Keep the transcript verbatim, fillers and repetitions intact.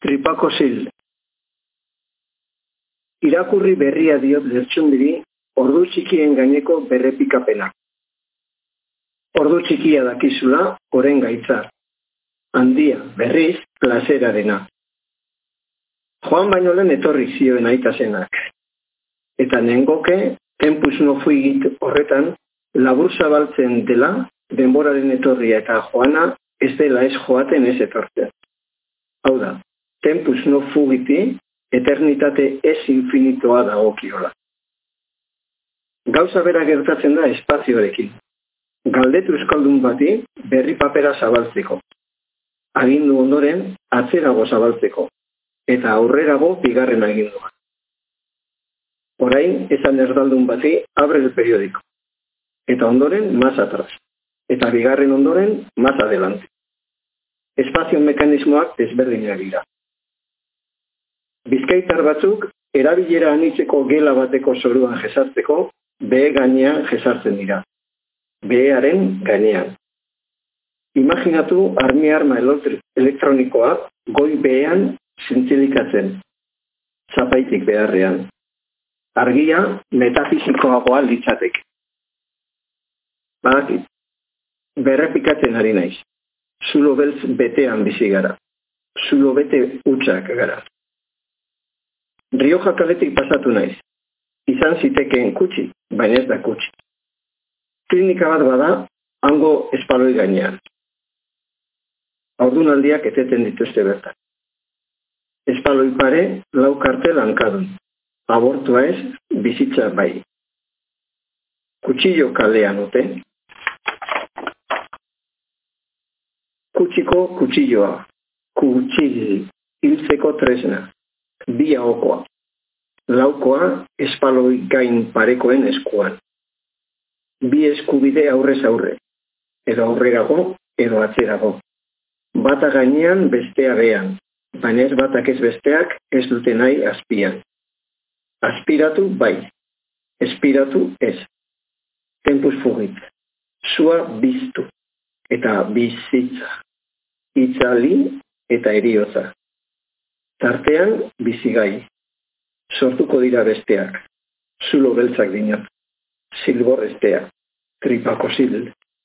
Tripakosil. Irakurri berria diot lertxundiri ordu txikien gaineko berrepikapena. Ordu txikia dakizula, oren gaitza. Handia, berriz, plazerarena. Joan baino lehen etorri zioen aitasenak. Eta nengoke, tempus no fuigit horretan, labur zabaltzen dela, denboraren etorria eta joana, ez dela ez joaten ez etortzen. Hau da, tempus no fugiti, eternitate ez infinitoa dagokiola. Gauza bera gertatzen da espazioarekin. Galdetu euskaldun bati berri papera zabaltzeko. Agindu ondoren atzerago zabaltzeko. Eta aurrerago bigarren agindua. Orain esan erdaldun bati abre el periódico. Eta ondoren más atrás. Eta bigarren ondoren más adelante. Espazio mekanismoak desberdinak dira. Bizkaitar batzuk, erabilera anitzeko gela bateko zoruan jesartzeko, behe gainean jesartzen dira. Behearen gainean. Imaginatu armi-arma elektronikoa goi behean zintzilikatzen. Zapaitik beharrean. Argia metafizikoagoa litzateke. Badakit, berrepikatzen ari naiz. Zulo beltz betean bizi gara. Zulo bete hutsak gara. Rioja kaletik pasatu naiz. Izan zitekeen kutsi, baina ez da kutsi. Klinika bat bada, hango espaloi gainean. Haurdunaldiak eteten dituzte bertan. Espaloi pare, lau kartel hankadun. Abortua ez, bizitza bai. Kutsillo kalean ute. Kutsiko kutsilloa. Kutsil, hiltzeko tresna. Bi ahokoa. Laukoa espaloi gain parekoen eskuan. Bi eskubide aurrez aurre. Edo aurrerago, edo atzerago. Bata gainean, bestea behan. Baina ez batak ez besteak ez dute nahi azpian. Aspiratu bai. Espiratu ez. Tempus fugit. Sua biztu. Eta bizitza. Itzali eta eriotza. Tartean bizigai. Sortuko dira besteak. Zulo beltzak dinat. Zilborreztea. Tripakosil.